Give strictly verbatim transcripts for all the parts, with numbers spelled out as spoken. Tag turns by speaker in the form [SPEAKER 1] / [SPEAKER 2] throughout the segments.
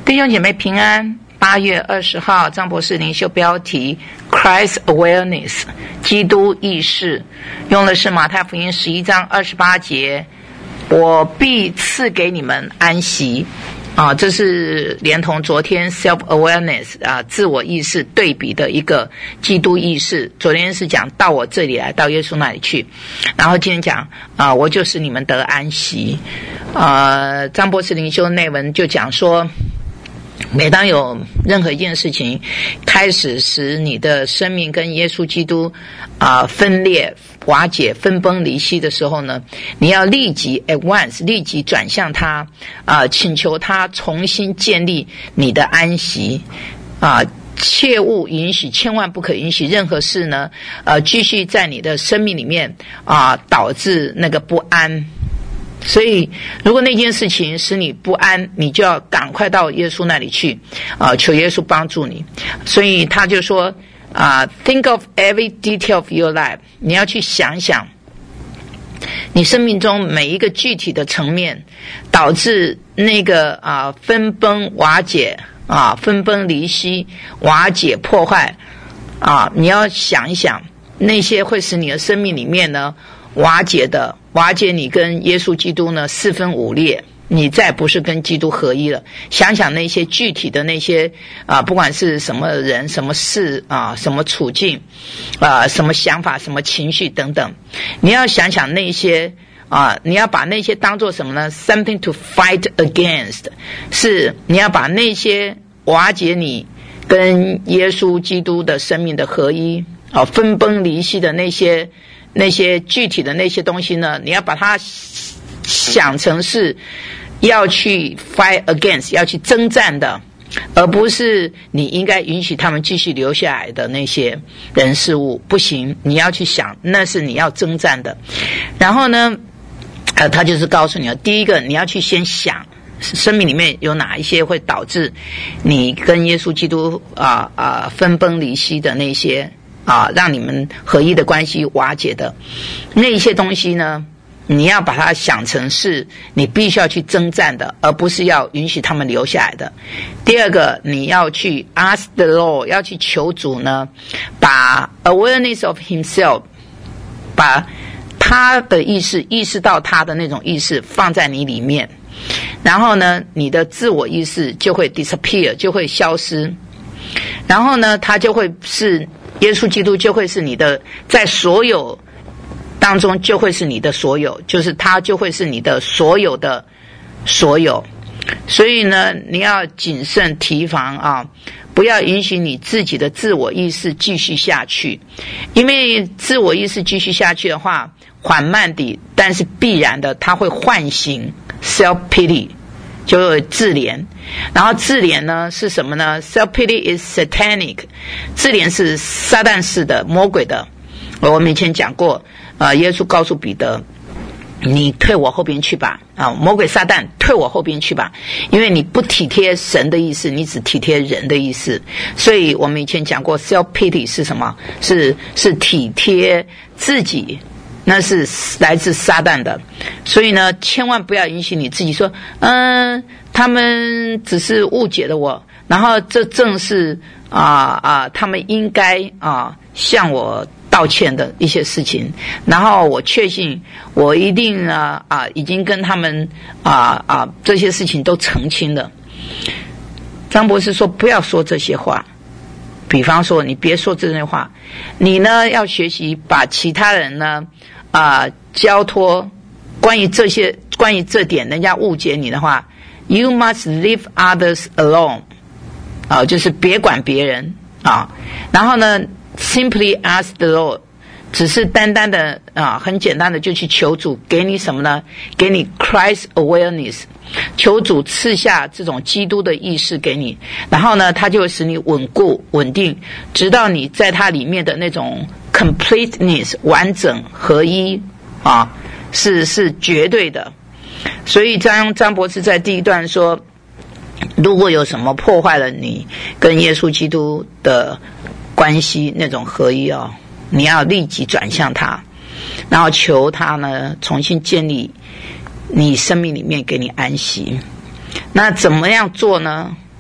[SPEAKER 1] 弟兄姐妹平安。八月二十号，张博士灵修标题 Christ Awareness 基督意识，用的是马太福音十一章二十八节，我必赐给你们安息啊，这是连同昨天 self awareness 啊自我意识对比的一个基督意识。昨天是讲到我这里来，到耶稣那里去，然后今天讲啊，我就是你们得安息。呃，张博士灵修内文就讲说，每当有任何一件事情开始使你的生命跟耶稣基督啊、呃、分裂、瓦解、分崩离析的时候呢，你要立即 at once 立即转向他啊、呃，请求他重新建立你的安息啊、呃，切勿允许，千万不可允许任何事呢呃继续在你的生命里面啊、呃、导致那个不安。所以如果那件事情使你不安，你就要赶快到耶稣那里去啊、呃，求耶稣帮助你。所以他就说啊、呃、think of every detail of your life， 你要去想想你生命中每一个具体的层面导致那个啊、呃、分崩瓦解啊、呃、分崩离析、瓦解破坏啊、呃，你要想一想那些会使你的生命里面呢瓦解的，瓦解你跟耶稣基督呢四分五裂，你再不是跟基督合一了。想想那些具体的那些啊、呃，不管是什么人、什么事啊、呃、什么处境啊、呃、什么想法、什么情绪等等，你要想想那些啊、呃，你要把那些当作什么呢 ？Something to fight against， 是你要把那些瓦解你跟耶稣基督的生命的合一啊、呃、分崩离析的那些。那些具体的那些东西呢，你要把它想成是要去 fight against， 要去征战的，而不是你应该允许他们继续留下来的那些人事物。不行，你要去想那是你要征战的。然后呢呃，他就是告诉你，第一个你要去先想生命里面有哪一些会导致你跟耶稣基督啊啊、呃呃、分崩离析的那些啊，让你们合一的关系瓦解的那一些东西呢，你要把它想成是你必须要去征战的，而不是要允许他们留下来的。第二个，你要去 ask the Lord， 要去求主呢，把 awareness of himself， 把他的意识意识到他的那种意识放在你里面，然后呢，你的自我意识就会 disappear， 就会消失，然后呢，他就会是耶稣基督就会是你的，在所有当中就会是你的所有，就是他就会是你的所有的所有。所以呢，你要谨慎提防啊，不要允许你自己的自我意识继续下去，因为自我意识继续下去的话，缓慢地但是必然的，它会唤醒 self pity， 就自怜。然后自怜呢是什么呢？ self pity is satanic， 自怜是撒旦式的，魔鬼的。我们以前讲过呃，耶稣告诉彼得，你退我后边去吧啊，魔鬼撒旦退我后边去吧，因为你不体贴神的意思，你只体贴人的意思。所以我们以前讲过 self pity 是什么？是是体贴自己，那是来自撒旦的。所以呢，千万不要允许你自己说嗯，他们只是误解了我，然后这正是啊啊，他们应该啊向我道歉的一些事情，然后我确信我一定啊啊已经跟他们啊啊这些事情都澄清了。张博士说不要说这些话，比方说你别说这些话，你呢要学习把其他人呢啊交托，关于这些关于这点人家误解你的话， you must leave others alone 啊，就是别管别人啊，然后呢simply ask the Lord， 只是单单的啊，很简单的就去求主给你什么呢？给你 Christ awareness， 求主赐下这种基督的意识给你，然后呢，它就会使你稳固稳定，直到你在它里面的那种 completeness 完整合一啊，是是绝对的。所以张张博士在第一段说，如果有什么破坏了你跟耶稣基督的关系那种合一哦，你要立即转向他，然后求他呢重新建立你生命里面给你安息。那怎么样做呢？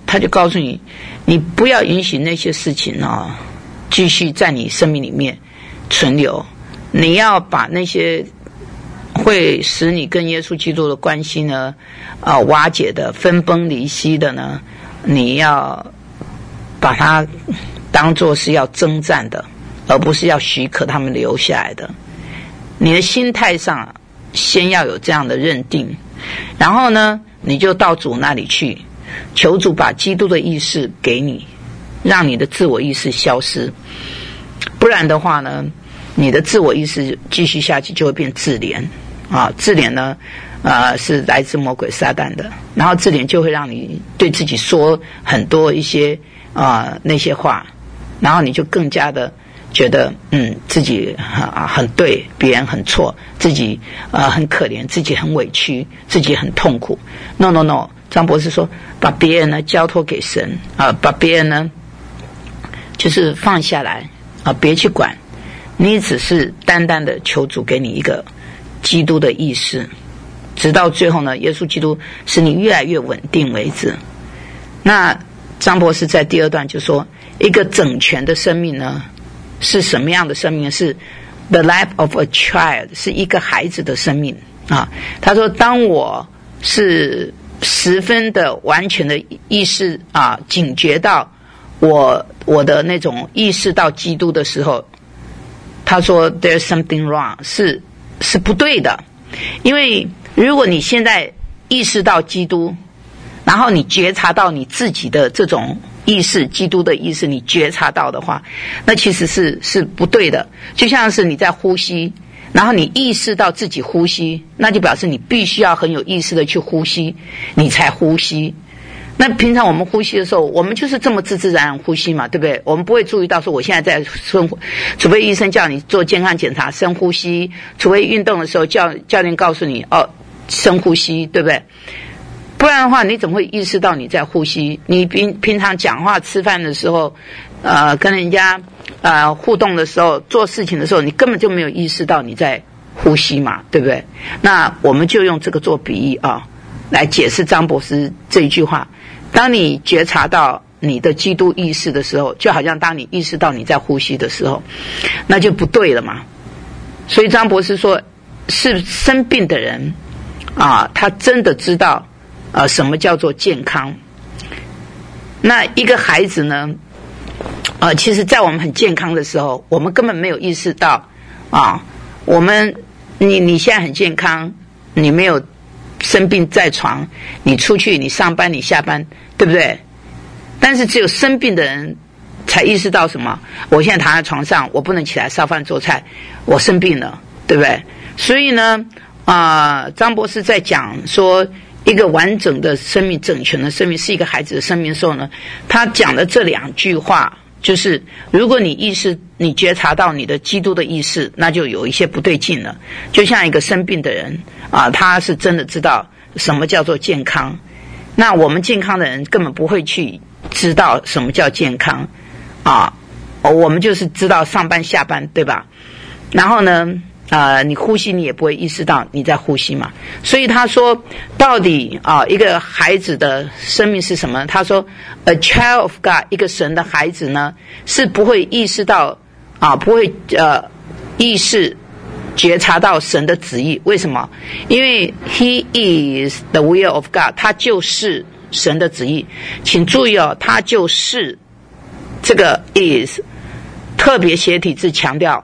[SPEAKER 1] 他就告诉你，你不要允许那些事情啊继续在你生命里面存留，你要把那些会使你跟耶稣基督的关系呢啊瓦解的、分崩离析的呢，你要把它当作是要征战的，而不是要许可他们留下来的。你的心态上先要有这样的认定，然后呢你就到主那里去，求主把基督的意识给你，让你的自我意识消失。不然的话呢，你的自我意识继续下去就会变自怜啊，自怜呢呃是来自魔鬼撒旦的，然后自怜就会让你对自己说很多一些啊、呃、那些话，然后你就更加的觉得嗯自己啊很对，别人很错，自己呃很可怜，自己很委屈，自己很痛苦。 no no no， 张博士说把别人呢交托给神啊、呃，把别人呢就是放下来啊、呃，别去管，你只是单单的求主给你一个基督的意识，直到最后呢耶稣基督使你越来越稳定为止。那张博士在第二段就说，一个整全的生命呢是什么样的生命？是 the life of a child， 是一个孩子的生命啊。他说当我是十分的完全的意识啊，警觉到我我的那种意识到基督的时候，他说 there's something wrong， 是是不对的。因为如果你现在意识到基督，然后你觉察到你自己的这种意识，基督的意识你觉察到的话，那其实是是不对的。就像是你在呼吸，然后你意识到自己呼吸，那就表示你必须要很有意识的去呼吸，你才呼吸。那平常我们呼吸的时候，我们就是这么自自然然呼吸嘛，对不对？我们不会注意到说我现在在深呼，除非医生叫你做健康检查深呼吸，除非运动的时候教教练告诉你哦深呼吸，对不对？不然的话你怎么会意识到你在呼吸？你平平常讲话吃饭的时候呃跟人家呃互动的时候，做事情的时候，你根本就没有意识到你在呼吸嘛，对不对？那我们就用这个做比喻啊，来解释张博士这一句话。当你觉察到你的基督意识的时候，就好像当你意识到你在呼吸的时候，那就不对了嘛。所以张博士说，是生病的人啊，他真的知道呃什么叫做健康。那一个孩子呢呃其实在我们很健康的时候，我们根本没有意识到啊，我们你你现在很健康，你没有生病在床，你出去你上班你下班，对不对？但是只有生病的人才意识到什么，我现在躺在床上，我不能起来烧饭做菜，我生病了，对不对？所以呢啊、呃，张博士在讲说一个完整的生命，整全的生命是一个孩子的生命的时候呢，他讲的这两句话就是如果你意识你觉察到你的基督的意识，那就有一些不对劲了。就像一个生病的人啊，他是真的知道什么叫做健康，那我们健康的人根本不会去知道什么叫健康啊，我们就是知道上班下班，对吧？然后呢呃，你呼吸你也不会意识到你在呼吸嘛。所以他说到底啊，一个孩子的生命是什么？他说 A child of God， 一个神的孩子呢是不会意识到啊，不会呃意识觉察到神的旨意。为什么？因为 He is the will of God， 他就是神的旨意。请注意哦，他就是这个 is 特别斜体字强调，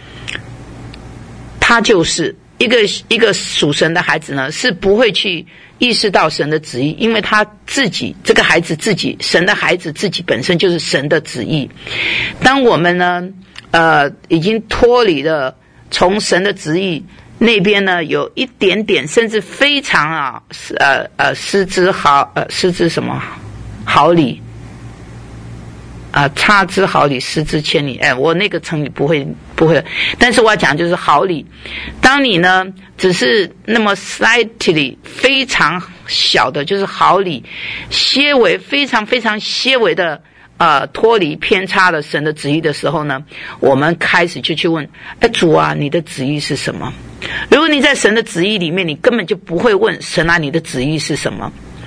[SPEAKER 1] 他就是一个一个属神的孩子呢，是不会去意识到神的旨意，因为他自己这个孩子自己，神的孩子自己本身就是神的旨意。当我们呢呃已经脱离了从神的旨意那边呢有一点点甚至非常啊呃呃失之毫呃失之什么毫厘啊，差之毫厘失之千里。哎，我那个成语不会不会，但是我要讲就是毫厘。当你呢只是那么 slightly 非常小的，就是毫厘些微非常非常些微的呃脱离偏差了神的旨意的时候呢，我们开始就去问，哎，主啊，你的旨意是什么？如果你在神的旨意里面，你根本就不会问神啊，你的旨意是什么？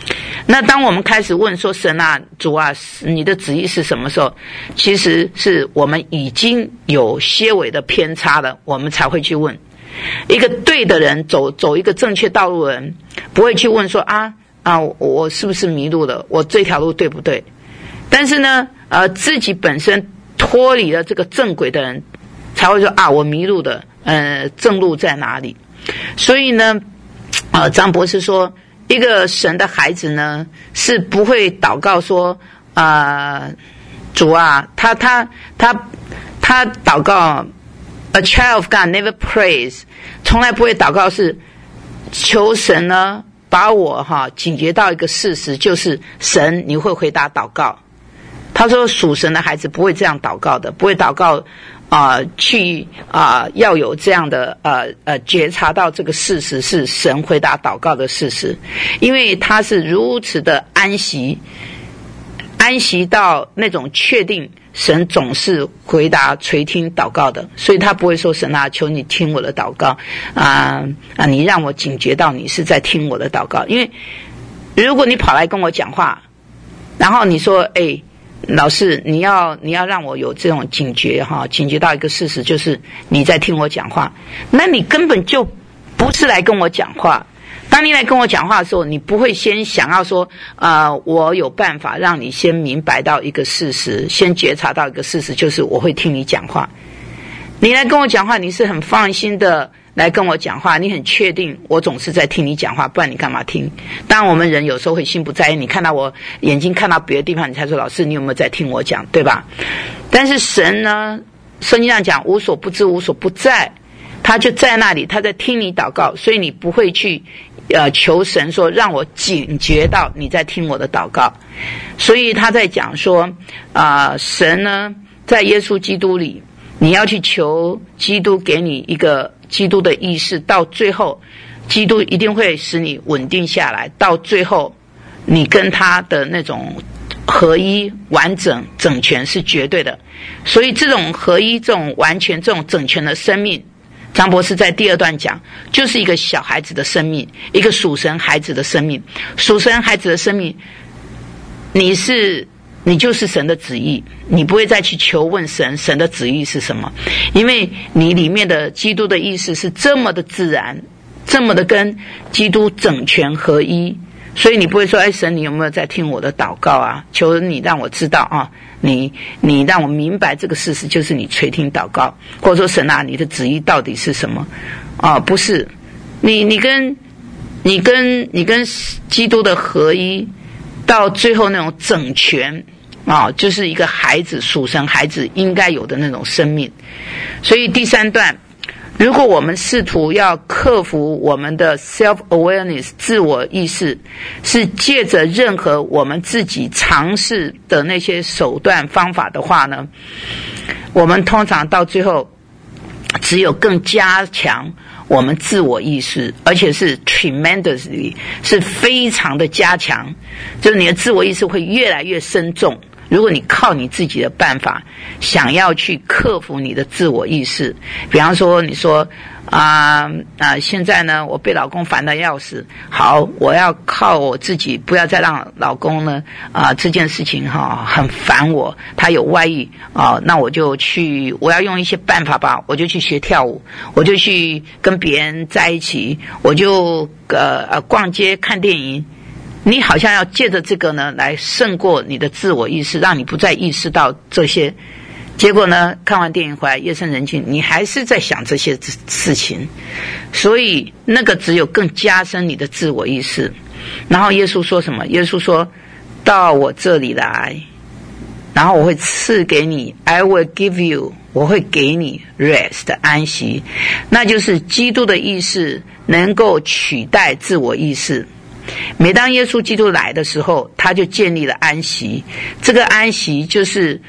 [SPEAKER 1] 那当我们开始问说神啊主啊你的旨意是什么时候，其实是我们已经有些微的偏差了，我们才会去问。一个对的人走走一个正确道路的人，不会去问说啊啊我我是不是迷路了，我这条路对不对。但是呢呃自己本身脱离了这个正轨的人才会说啊我迷路的呃正路在哪里。所以呢呃张博士说一个神的孩子呢是不会祷告说啊、呃、主啊他他他他祷告A child of God never prays， 从来不会祷告是求神呢把我哈警觉到一个事实，就是神你会回答祷告。他说属神的孩子不会这样祷告的，不会祷告啊、呃、去啊、呃、要有这样的呃呃觉察到这个事实是神回答祷告的事实，因为他是如此的安息，安息到那种确定神总是回答垂听祷告的，所以他不会说神啊求你听我的祷告啊啊你让我警觉到你是在听我的祷告。因为如果你跑来跟我讲话，然后你说哎老师你要你要让我有这种警觉哈，警觉到一个事实就是你在听我讲话，那你根本就不是来跟我讲话。当你来跟我讲话的时候，你不会先想要说呃，我有办法让你先明白到一个事实，先觉察到一个事实，就是我会听你讲话。你来跟我讲话，你是很放心的来跟我讲话，你很确定我总是在听你讲话，不然你干嘛听。当然我们人有时候会心不在焉，你看到我眼睛看到别的地方，你才说老师你有没有在听我讲，对吧？但是神呢圣经上讲无所不知无所不在，他就在那里，他在听你祷告，所以你不会去呃求神说让我警觉到你在听我的祷告。所以他在讲说啊、呃，神呢在耶稣基督里，你要去求基督给你一个基督的意识，到最后基督一定会使你稳定下来，到最后你跟他的那种合一完整整全是绝对的。所以这种合一这种完全这种整全的生命，张博士在第二段讲就是一个小孩子的生命，一个属神孩子的生命。属神孩子的生命，你是你就是神的旨意，你不会再去求问神神的旨意是什么，因为你里面的基督的意识是这么的自然，这么的跟基督整全合一，所以你不会说哎神你有没有在听我的祷告啊，求你让我知道啊，你你让我明白这个事实，就是你垂听祷告，或者说神啊你的旨意到底是什么啊？不是，你你跟你跟你跟基督的合一到最后那种整全啊，就是一个孩子属神孩子应该有的那种生命。所以第三段，如果我们试图要克服我们的 self-awareness 自我意识，是借着任何我们自己尝试的那些手段方法的话呢，我们通常到最后只有更加强我们自我意识，而且是 tremendously 是非常的加强，就是你的自我意识会越来越深重。如果你靠你自己的办法想要去克服你的自我意识，比方说你说啊啊、呃呃，现在呢我被老公烦得要死，好，我要靠我自己，不要再让老公呢啊、呃、这件事情哈、哦、很烦我，他有外遇啊、呃，那我就去，我要用一些办法吧，我就去学跳舞，我就去跟别人在一起，我就呃呃逛街看电影。你好像要借着这个呢来胜过你的自我意识，让你不再意识到这些。结果呢看完电影回来夜深人静，你还是在想这些事情，所以那个只有更加深你的自我意识。然后耶稣说什么？耶稣说到我这里来，然后我会赐给你 I will give you， 我会给你 rest 安息，那就是基督的意识能够取代自我意识。每当耶稣基督来的时候，他就建立了安息，这个安息就是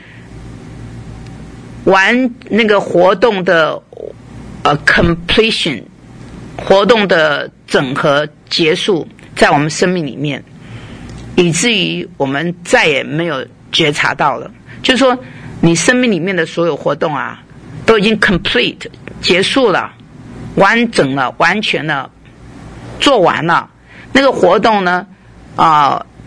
[SPEAKER 1] 完那个活动的呃 completion， 活动的整合结束在我们生命里面，以至于我们再也没有觉察到了，就是说你生命里面的所有活动啊都已经 complete 结束了，完整了，完全了，做完了。那个活动呢啊、呃，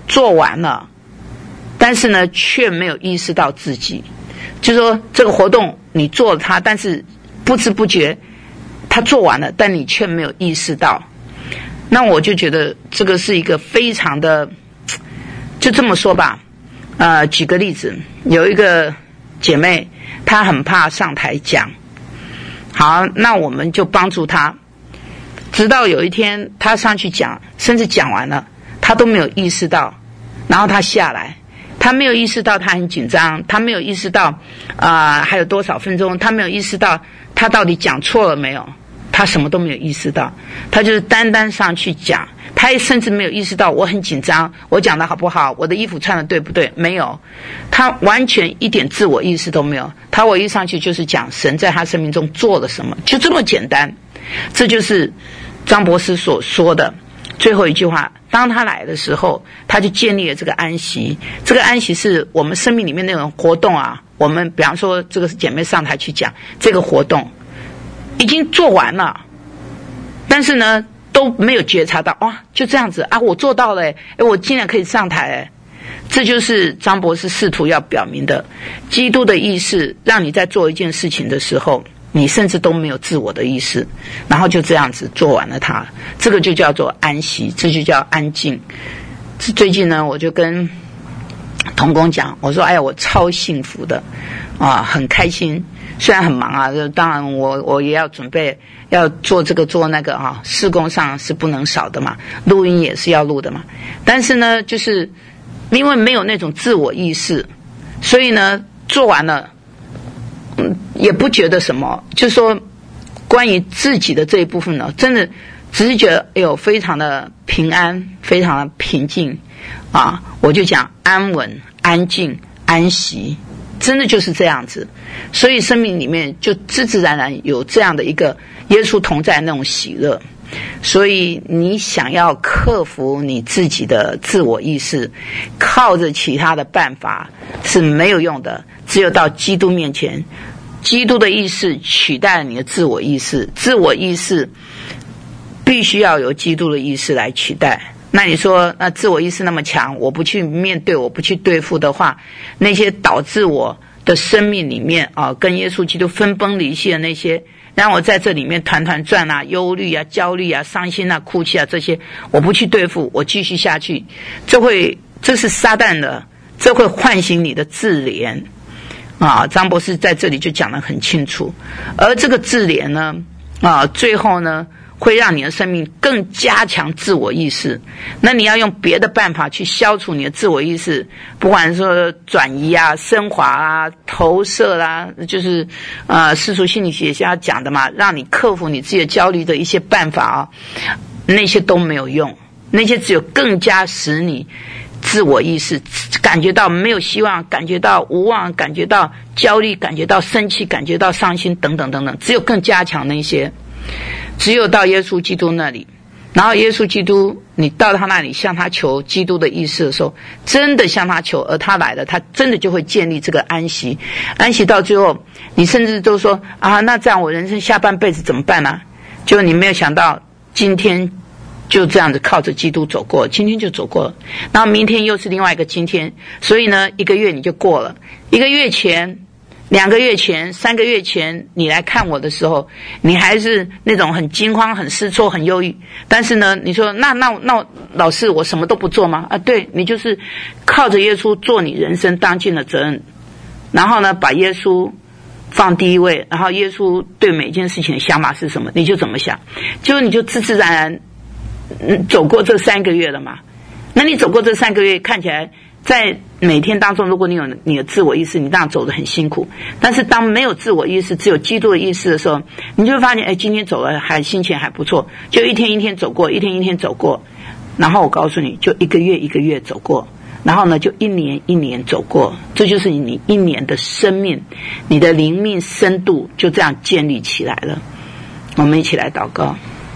[SPEAKER 1] 做完了，但是呢却没有意识到自己，就是说这个活动你做了它，但是不知不觉它做完了，但你却没有意识到。那我就觉得这个是一个非常的，就这么说吧，呃，举个例子，有一个姐妹她很怕上台讲，好，那我们就帮助她，直到有一天她上去讲，甚至讲完了她都没有意识到，然后她下来，她没有意识到她很紧张，她没有意识到啊、呃、还有多少分钟，她没有意识到她到底讲错了没有，她什么都没有意识到，她就是单单上去讲，她甚至没有意识到我很紧张，我讲的好不好，我的衣服穿的对不对，没有，她完全一点自我意识都没有，她我一上去就是讲神在她生命中做了什么，就这么简单。这就是张博士所说的最后一句话，当他来的时候，他就建立了这个安息。这个安息是我们生命里面那种活动啊，我们比方说这个姐妹上台去讲，这个活动已经做完了，但是呢都没有觉察到，哇，就这样子啊，我做到了，诶，我竟然可以上台，诶，这就是张博士试图要表明的，基督的意识让你在做一件事情的时候，你甚至都没有自我的意识，然后就这样子做完了它，这个就叫做安息，这就叫安静。最近呢我就跟同工讲，我说哎呀我超幸福的啊，很开心，虽然很忙啊，当然我我也要准备要做这个做那个啊，事工上是不能少的嘛，录音也是要录的嘛，但是呢就是因为没有那种自我意识，所以呢做完了嗯，也不觉得什么，就是说关于自己的这一部分呢，真的只是觉得哎呦非常的平安，非常的平静啊，我就讲安稳、安静、安息，真的就是这样子。所以生命里面就自自然然有这样的一个耶稣同在那种喜乐。所以你想要克服你自己的自我意识，靠着其他的办法是没有用的，只有到基督面前，基督的意识取代了你的自我意识，自我意识必须要由基督的意识来取代。那你说那自我意识那么强，我不去面对，我不去对付的话，那些导致我的生命里面啊跟耶稣基督分崩离析的那些，让我在这里面团团转啊，忧虑啊，焦虑啊，伤心啊，哭泣啊，这些我不去对付，我继续下去，这会这是撒旦的，这会唤醒你的自怜啊。张博士在这里就讲得很清楚，而这个自怜呢啊，最后呢会让你的生命更加强自我意识。那你要用别的办法去消除你的自我意识，不管说转移啊、升华啊、投射啦、啊，就是呃世俗心理学家讲的嘛，让你克服你自己的焦虑的一些办法啊，那些都没有用，那些只有更加使你自我意识感觉到没有希望，感觉到无望，感觉到焦虑，感觉到生气，感觉到伤心等等等等，只有更加强那些。只有到耶稣基督那里，然后耶稣基督你到他那里向他求基督的意思的时候，真的向他求，而他来了，他真的就会建立这个安息。安息到最后你甚至都说啊，那这样我人生下半辈子怎么办呢、啊？就你没有想到今天就这样子靠着基督走过，今天就走过了，然后明天又是另外一个今天，所以呢一个月你就过了，一个月前两个月前三个月前你来看我的时候，你还是那种很惊慌很失措很忧郁，但是呢你说那那那老师我什么都不做吗？啊，对，你就是靠着耶稣做你人生当尽的责任，然后呢把耶稣放第一位，然后耶稣对每件事情的想法是什么你就怎么想，就你就自自然然嗯走过这三个月了嘛。那你走过这三个月，看起来在每天当中，如果你有你的自我意识，你当然走得很辛苦。但是当没有自我意识，只有基督的意识的时候，你就会发现，哎，今天走了还心情还不错，就一天一天走过，一天一天走过。然后我告诉你，就一个月一个月走过，然后呢，就一年一年走过。这就是你一年的生命，你的灵命深度就这样建立起来了。我们一起来祷告。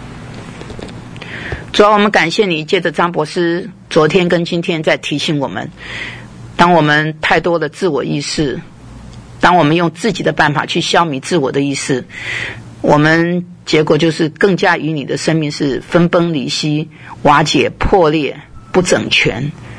[SPEAKER 1] 主要我们感谢你，借着张博士昨天跟今天在提醒我们，当我们太多的自我意识，当我们用自己的办法去消弭自我的意识，我们结果就是更加与你的生命是分崩离析、瓦解、破裂、不整全。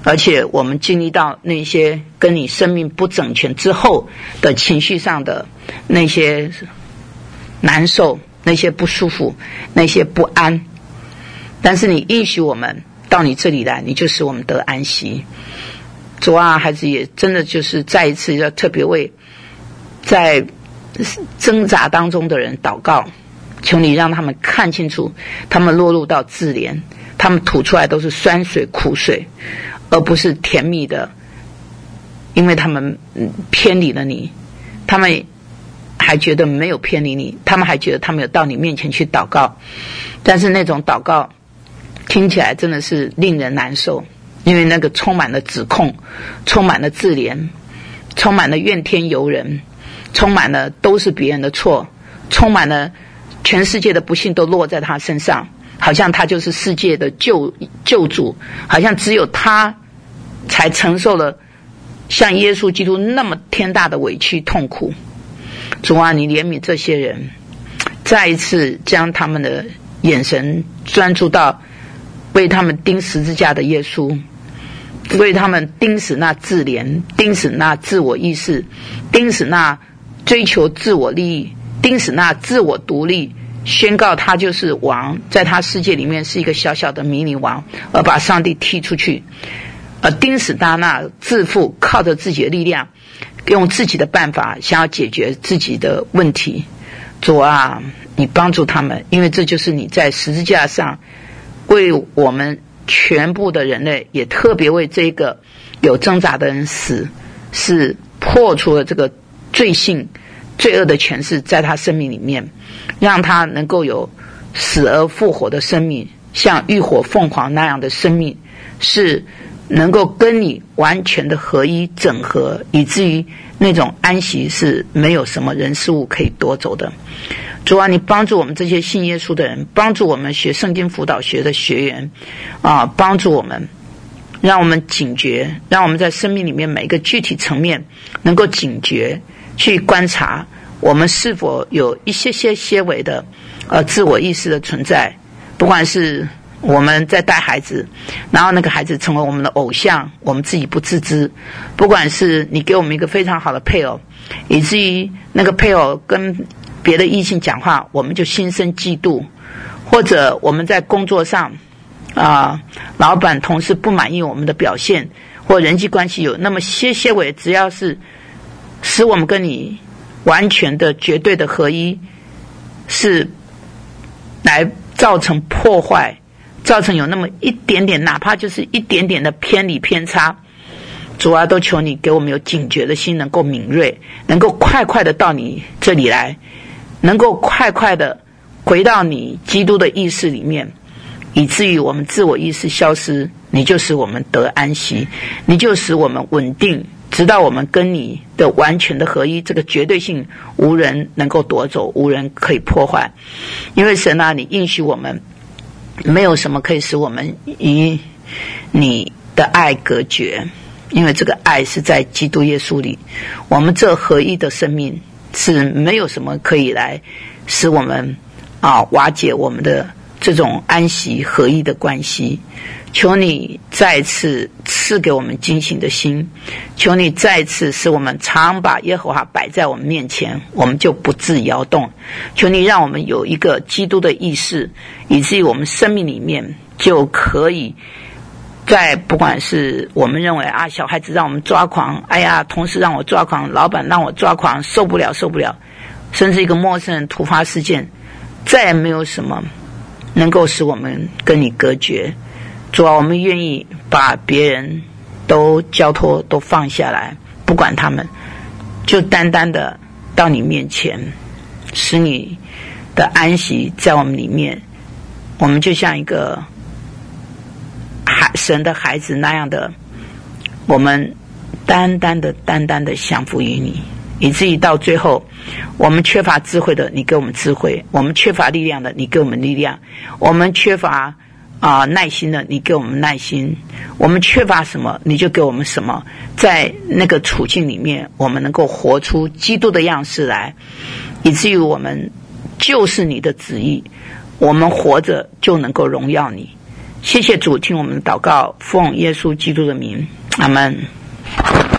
[SPEAKER 1] 而且我们经历到那些跟你生命不整全之后的情绪上的那些难受，那些不舒服，那些不安，但是你应许我们到你这里来，你就使我们得安息。主啊，孩子也真的就是再一次要特别为在挣扎当中的人祷告，求你让他们看清楚，他们落入到自怜，他们吐出来都是酸水苦水，而不是甜蜜的，因为他们偏离了你，他们还觉得没有偏离你，他们还觉得他们有到你面前去祷告，但是那种祷告听起来真的是令人难受，因为那个充满了指控，充满了自怜，充满了怨天尤人，充满了都是别人的错，充满了全世界的不幸都落在他身上，好像他就是世界的救救主，好像只有他才承受了像耶稣基督那么天大的委屈痛苦。主啊，你怜悯这些人，再一次将他们的眼神专注到为他们钉十字架的耶稣，为他们钉死那自怜，钉死那自我意识，钉死那追求自我利益，钉死那自我独立，宣告他就是王，在他世界里面是一个小小的迷你王，而把上帝踢出去，而钉死他那自负，靠着自己的力量，用自己的办法想要解决自己的问题。主啊，你帮助他们，因为这就是你在十字架上为我们全部的人类，也特别为这个有挣扎的人死，是破除了这个罪性罪恶的权势在他生命里面，让他能够有死而复活的生命，像浴火凤凰那样的生命，是能够跟你完全的合一整合，以至于那种安息是没有什么人事物可以夺走的。主啊，你帮助我们这些信耶稣的人，帮助我们学圣经辅导学的学员啊，帮助我们，让我们警觉，让我们在生命里面每个具体层面能够警觉，去观察我们是否有一些些些微的呃自我意识的存在，不管是我们在带孩子，然后那个孩子成为我们的偶像，我们自己不自知，不管是你给我们一个非常好的配偶，以至于那个配偶跟别的异性讲话，我们就心生嫉妒，或者我们在工作上啊、呃，老板同事不满意我们的表现，或人际关系有那么些些微，只要是使我们跟你完全的绝对的合一，是来造成破坏，造成有那么一点点，哪怕就是一点点的偏离偏差，主啊，都求你给我们有警觉的心，能够敏锐，能够快快的到你这里来，能够快快的回到你基督的意识里面，以至于我们自我意识消失，你就使我们得安息，你就使我们稳定，直到我们跟你的完全的合一，这个绝对性无人能够夺走，无人可以破坏。因为神啊，你应许我们没有什么可以使我们与你的爱隔绝，因为这个爱是在基督耶稣里，我们这合一的生命是没有什么可以来使我们啊瓦解我们的这种安息合一的关系。求你再次赐给我们警醒的心，求你再次使我们常把耶和华摆在我们面前，我们就不致摇动。求你让我们有一个基督的意识，以至于我们生命里面就可以在不管是我们认为啊小孩子让我们抓狂，哎呀同事让我抓狂，老板让我抓狂，受不了受不了，甚至一个陌生人突发事件，再也没有什么能够使我们跟你隔绝。主啊，我们愿意把别人都交托，都放下来，不管他们，就单单的到你面前，使你的安息在我们里面，我们就像一个孩神的孩子那样的，我们单单的单单的降服于你，以至于到最后，我们缺乏智慧的，你给我们智慧；我们缺乏力量的，你给我们力量；我们缺乏啊、呃、耐心的，你给我们耐心；我们缺乏什么，你就给我们什么。在那个处境里面，我们能够活出基督的样式来，以至于我们就是你的旨意，我们活着就能够荣耀你。 谢谢主，听我们的祷告，奉耶稣基督的名，阿们。